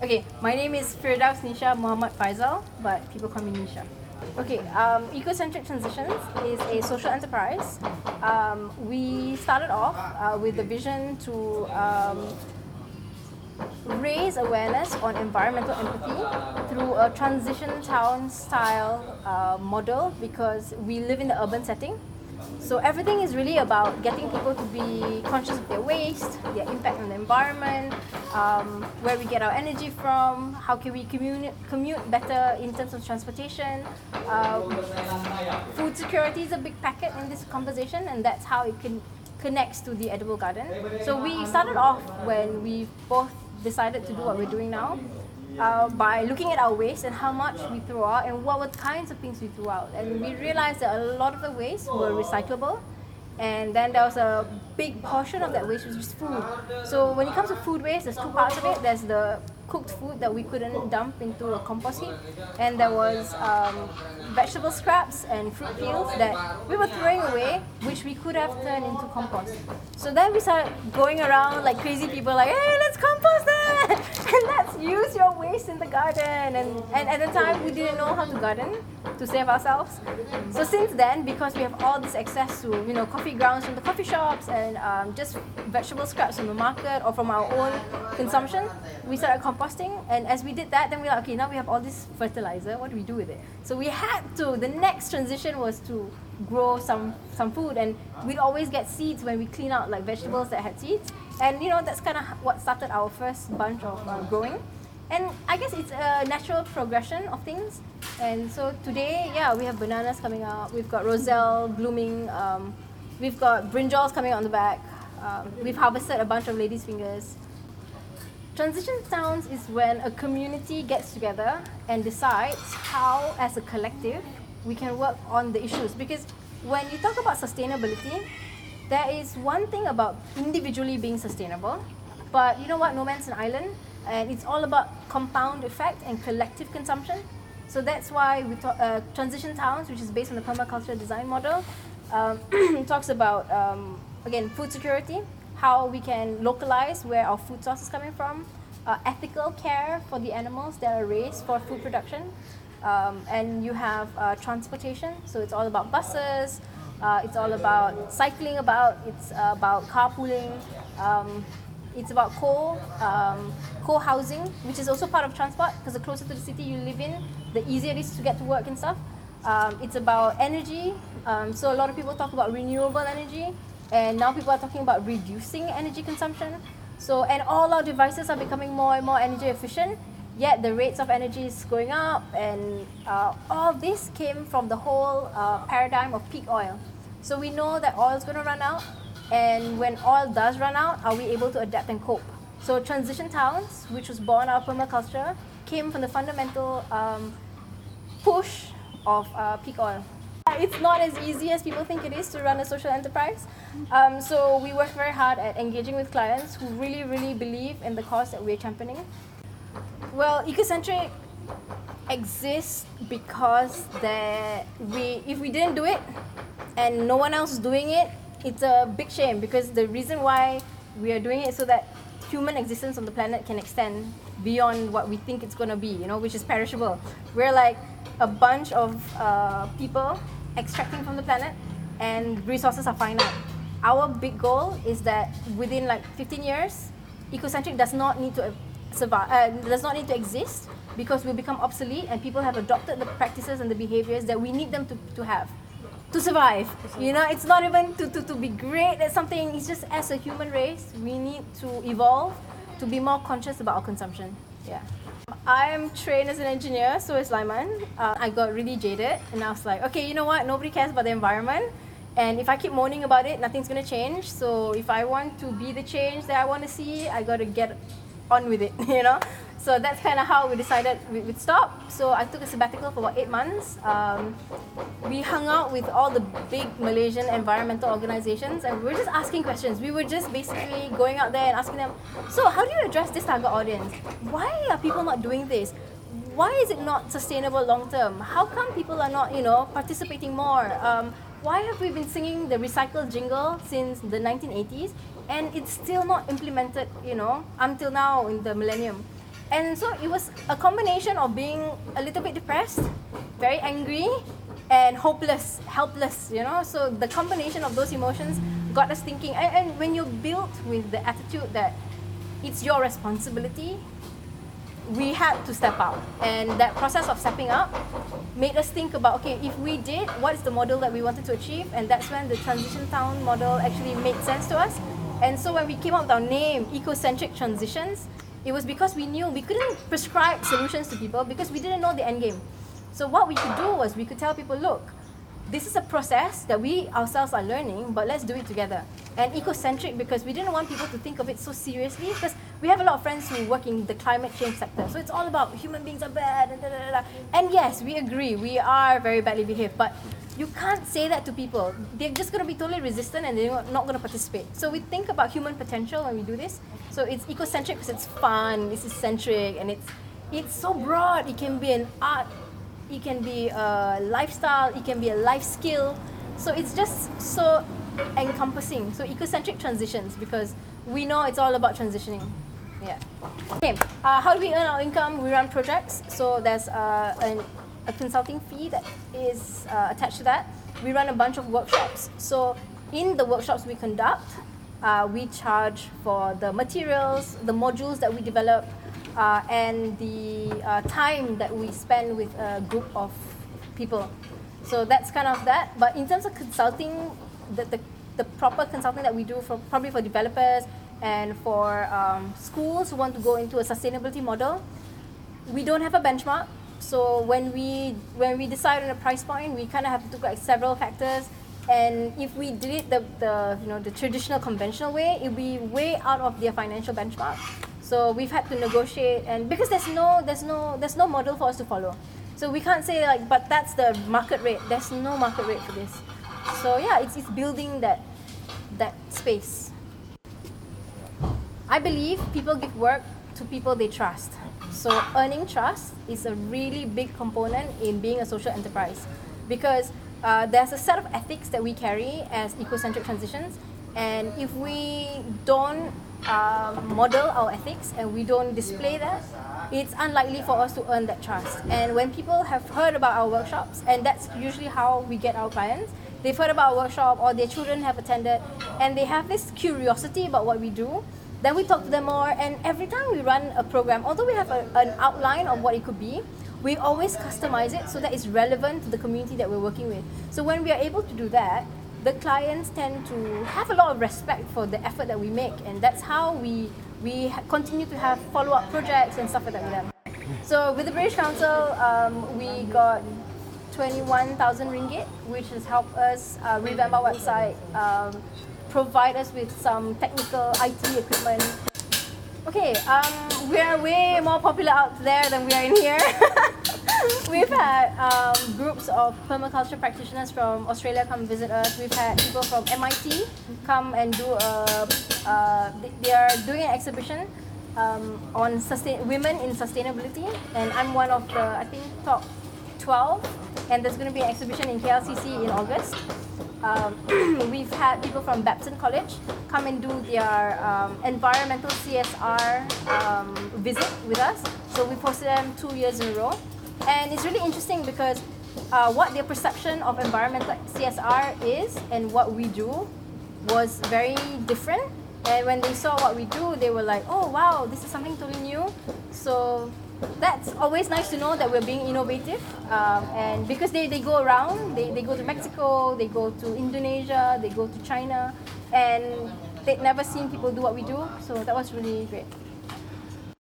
Okay, my name is Firdaus Nisha Muhammad Faisal, but people call me Nisha. Okay, Ecocentric Transitions is a social enterprise. We started off with the vision to raise awareness on environmental empathy through a transition town style model, because we live in the urban setting. So everything is really about getting people to be conscious of their waste, their impact on the environment, where we get our energy from, how can we commute better in terms of transportation. Food security is a big packet in this conversation, and that's how it connects to the edible garden. So we started off when we both decided to do what we're doing now, by looking at our waste and how much we throw out and what were the kinds of things we threw out. And we realized that a lot of the waste were recyclable, and then there was a big portion of that waste which was food. So when it comes to food waste, there's two parts of it. There's the cooked food that we couldn't dump into a compost heap, and there was vegetable scraps and fruit peels that we were throwing away, which we could have turned into compost. So then we started going around like crazy people, like, hey, let's compost it and let's use your waste in the garden. And at the time we didn't know how to garden to save ourselves. So since then, because we have all this access to coffee grounds from the coffee shops and just vegetable scraps from the market or from our own consumption, we started composting. And as we did that, then we were like, okay, now we have all this fertilizer, what do we do with it? So we had to, the next transition was to grow some food, and we'd always get seeds when we clean out like vegetables that had seeds. And that's kind of what started our first bunch of growing. And I guess it's a natural progression of things. And so today, we have bananas coming out, we've got roselle blooming, we've got brinjals coming out on the back, we've harvested a bunch of lady's fingers. Transition towns is when a community gets together and decides how, as a collective, we can work on the issues. Because when you talk about sustainability, there is one thing about individually being sustainable, but you know what? No man's an island, and it's all about compound effect and collective consumption. So that's why we talk Transition Towns, which is based on the permaculture design model, talks about again, food security, how we can localize where our food source is coming from, ethical care for the animals that are raised for food production, and you have transportation. So it's all about buses, it's all about cycling about, it's about carpooling, it's about co-housing, which is also part of transport, because the closer to the city you live in, the easier it is to get to work and stuff. It's about energy, so a lot of people talk about renewable energy, and now people are talking about reducing energy consumption. So, and all our devices are becoming more and more energy efficient, yet the rates of energy is going up, and all this came from the whole paradigm of peak oil. So we know that oil is going to run out, and when oil does run out, are we able to adapt and cope? So Transition Towns, which was born out of permaculture, came from the fundamental push of peak oil. It's not as easy as people think it is to run a social enterprise. So we work very hard at engaging with clients who really, really believe in the cause that we're championing. Well, Ecocentric exists because if we didn't do it and no one else is doing it, it's a big shame, because the reason why we are doing it is so that human existence on the planet can extend beyond what we think it's going to be, which is perishable. We're like a bunch of people extracting from the planet, and resources are finite. Our big goal is that within like 15 years, Ecocentric does not need to survive, does not need to exist, because we become obsolete and people have adopted the practices and the behaviors that we need them to have to survive. It's not even to be great at something. It's just, as a human race, we need to evolve to be more conscious about our consumption. I'm trained as an engineer, so is Lyman. I got really jaded, and I was like, okay, you know what? Nobody cares about the environment, and if I keep moaning about it, nothing's gonna change. So if I want to be the change that I want to see, I got to get on with it, So that's kind of how we decided we'd stop. So I took a sabbatical for about 8 months. We hung out with all the big Malaysian environmental organizations, and we were just asking questions. We were just basically going out there and asking them, so how do you address this target audience? Why are people not doing this? Why is it not sustainable long term? How come people are not, participating more? Why have we been singing the recycled jingle since the 1980s and it's still not implemented, until now in the millennium? And so it was a combination of being a little bit depressed, very angry, and hopeless, helpless, you know. So the combination of those emotions got us thinking. And when you're built with the attitude that it's your responsibility, we had to step up. And that process of stepping up made us think about, okay, if we did, what is the model that we wanted to achieve? And that's when the transition town model actually made sense to us. And so when we came up with our name, Ecocentric Transitions, it was because we knew we couldn't prescribe solutions to people because we didn't know the end game. So what we could do was we could tell people, look, this is a process that we ourselves are learning, but let's do it together. And ecocentric because we didn't want people to think of it so seriously, because we have a lot of friends who work in the climate change sector. So it's all about human beings are bad, and yes, we agree, we are very badly behaved, but you can't say that to people. They're just going to be totally resistant and they're not going to participate. So we think about human potential when we do this. So it's ecocentric because it's fun, it's eccentric, and it's so broad. It can be an art, it can be a lifestyle, it can be a life skill. So it's just so encompassing. So ecocentric transitions, because we know it's all about transitioning. Yeah. Okay. How do we earn our income? We run projects. So there's a consulting fee that is attached to that. We run a bunch of workshops. So in the workshops we conduct, we charge for the materials, the modules that we develop, and the time that we spend with a group of people. So that's kind of that. But in terms of consulting, the proper consulting that we do for probably for developers and for schools who want to go into a sustainability model, we don't have a benchmark. So when we decide on a price point, we kind of have to look at several factors. And if we did it the traditional conventional way, it would be way out of their financial benchmark. So we've had to negotiate, and because there's no model for us to follow. So we can't say like, but that's the market rate. There's no market rate for this. So yeah, it's building that space. I believe people give work to people they trust. So earning trust is a really big component in being a social enterprise, because there's a set of ethics that we carry as ecocentric transitions, and if we don't model our ethics and we don't display that, it's unlikely for us to earn that trust. And when people have heard about our workshops, and that's usually how we get our clients, they've heard about our workshop or their children have attended and they have this curiosity about what we do, then we talk to them more. And every time we run a program, although we have an outline of what it could be, we always customize it so that it's relevant to the community that we're working with. So when we are able to do that, the clients tend to have a lot of respect for the effort that we make, and that's how we continue to have follow-up projects and stuff like that with them. So with the British Council, we got 21,000 ringgit, which has helped us revamp our website, provide us with some technical IT equipment. Okay, we are way more popular out there than we are in here. We've had groups of permaculture practitioners from Australia come visit us. We've had people from MIT come and do they are doing an exhibition on women in sustainability, and I'm one of the, I think, top 12, and there's going to be an exhibition in KLCC in August. We've had people from Babson College come and do their environmental CSR visit with us. So we posted them 2 years in a row. And it's really interesting because what their perception of environmental CSR is and what we do was very different. And when they saw what we do, they were like, oh wow, this is something totally new. So that's always nice to know that we're being innovative. And because they go around, they go to Mexico, they go to Indonesia, they go to China, and they'd never seen people do what we do. So that was really great.